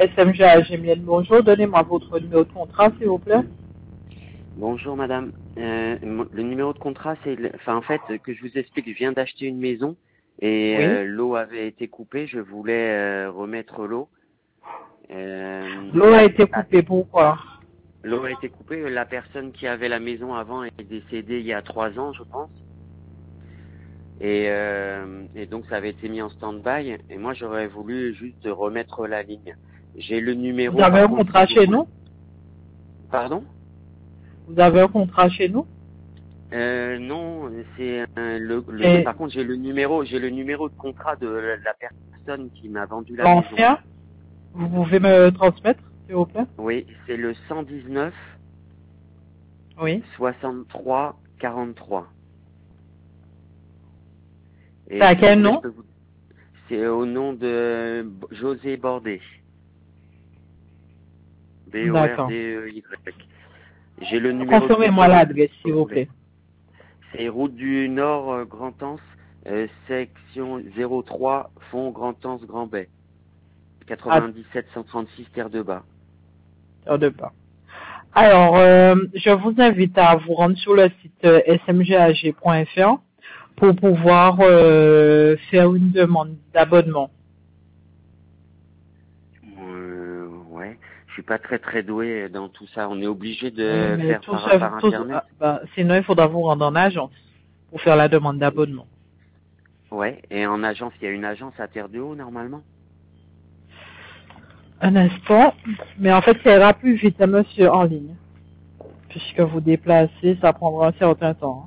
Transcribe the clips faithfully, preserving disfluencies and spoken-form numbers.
S M G A G Mienne, bonjour. Donnez-moi votre numéro de contrat, s'il vous plaît. Bonjour madame. Euh, mon- le numéro de contrat, c'est, le- enfin en fait, que je vous explique, je viens d'acheter une maison et Oui. euh, l'eau avait été coupée. Je voulais euh, remettre l'eau. Euh, L'eau a la- été la- coupée, pourquoi? L'eau a été coupée. La personne qui avait la maison avant est décédée il y a trois ans, je pense. Et, euh, et donc ça avait été mis en stand-by. Et moi, j'aurais voulu juste remettre la ligne. J'ai le Vous numéro, avez par un contre, contrat si vous chez voulez. nous? Pardon? Vous avez un contrat chez nous? Euh, non, c'est euh, le, le. Et Par contre, j'ai le numéro, j'ai le numéro de contrat de la la personne qui m'a vendu la maison. l'ancien, vous pouvez me transmettre, s'il vous plaît? Oui, c'est le cent dix-neuf Oui. soixante-trois quarante-trois. C'est Et à si vous quel voulez, je nom? peux vous. C'est au nom de José Bordet. B O R D'accord. D E Y. J'ai le numéro de Confirmez-moi contrat aussi, l'adresse, si s'il vous vous voulez. plaît. C'est route du Nord, euh, Grand-Anse, euh, section zéro trois, Fond Grand-Anse, Grand-Bay. À quatre-vingt-dix-sept cent trente-six, Terre de Bas. terre de pas. Alors, euh, je vous invite à vous rendre sur le site euh, s m g a g point f r pour pouvoir euh, faire une demande d'abonnement. Euh, ouais, je suis pas très très doué dans tout ça. On est obligé Oui, de mais faire tout par, ça, par tout, internet. ah, bah, sinon il faudra vous rendre en agence pour faire la demande d'abonnement. Ouais, et en agence, il y a une agence à Terre de Haut normalement. Un instant, mais en fait ça ira plus vite, hein, monsieur, en ligne. Puisque vous déplacez, ça prendra un certain temps.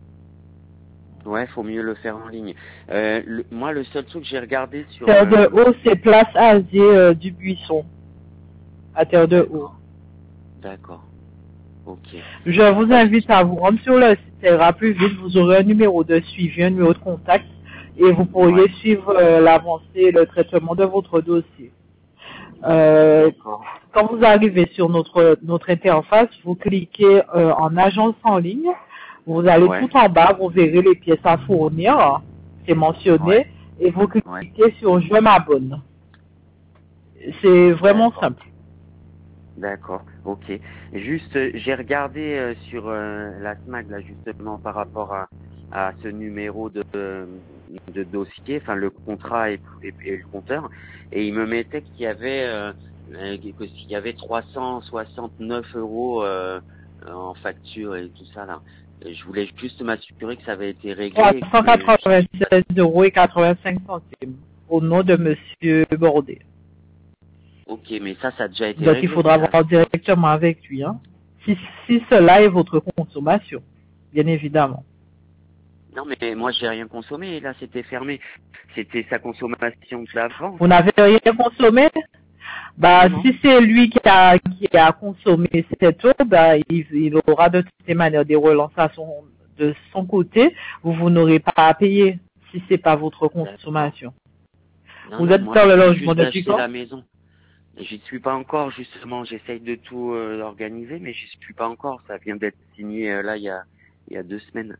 Ouais, faut mieux le faire en ligne. Euh, le- moi, le seul truc que j'ai regardé sur. Terre de Euh, Haut, c'est place Asie euh, du Buisson, à Terre de Haut. D'accord, d'accord, ok. Je vous Bah, invite à vous rendre sur le site, ça ira plus vite, vous aurez un numéro de suivi, un numéro de contact, et vous pourriez ouais, suivre euh, l'avancée et le traitement de votre dossier. Euh, d'accord. quand vous arrivez sur notre, notre interface, vous cliquez euh, en agence en ligne, vous allez tout Ouais, en bas, vous verrez les pièces à fournir, c'est mentionné, ouais, et vous ouais. cliquez sur je m'abonne. C'est vraiment D'accord. simple. D'accord, ok. Juste, euh, j'ai regardé euh, sur euh, la SMAG là justement par rapport à, à ce numéro de, de dossier, enfin le contrat et, et- et le compteur, et il me mettait qu'il y avait euh, euh, que s'il y avait trois cent soixante-neuf euros euh, en facture et tout ça là. Et je voulais juste m'assurer que ça avait été réglé et que je- trois cent quatre-vingt-seize euros et quatre-vingt-cinq centimes au nom de monsieur Bordet. ok, mais ça, ça a déjà été Donc il réglé faudra ça, je voir pense. directement avec lui. Hein. Si, si cela est votre consommation, bien évidemment. Non, mais moi, j'ai rien consommé. Là, c'était fermé. C'était sa consommation d'avant. Vous n'avez rien consommé? Bah, Non, non. si c'est lui qui a, qui a consommé cette eau, bah, il, il aura de toutes les manières des relances à son, de son côté. Vous, vous n'aurez pas à payer si c'est pas votre D'accord. consommation. Non, Vous non, êtes moi, dans je le viens logement juste depuis d'acheter quand? la maison. Et j'y suis pas encore, justement. J'essaye de tout euh, organiser, mais j'y suis pas encore. Ça vient d'être signé, euh, là, il y a, il y a deux semaines.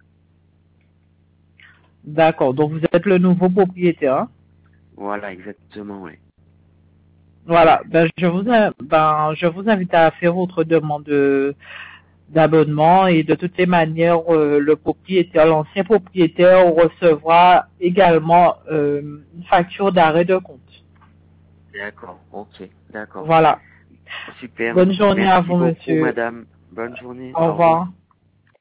D'accord. Donc vous êtes le nouveau propriétaire. Hein. Voilà, exactement, ouais. Voilà. Ben, je vous, in- ben, je vous invite à faire votre demande de- d'abonnement et de toutes les manières, euh, le propriétaire, l'ancien propriétaire recevra également euh, une facture d'arrêt de compte. D'accord, ok, d'accord. Voilà. Super. Bonne journée à Merci vous, beaucoup, monsieur. madame. Bonne journée. Au Au revoir. revoir.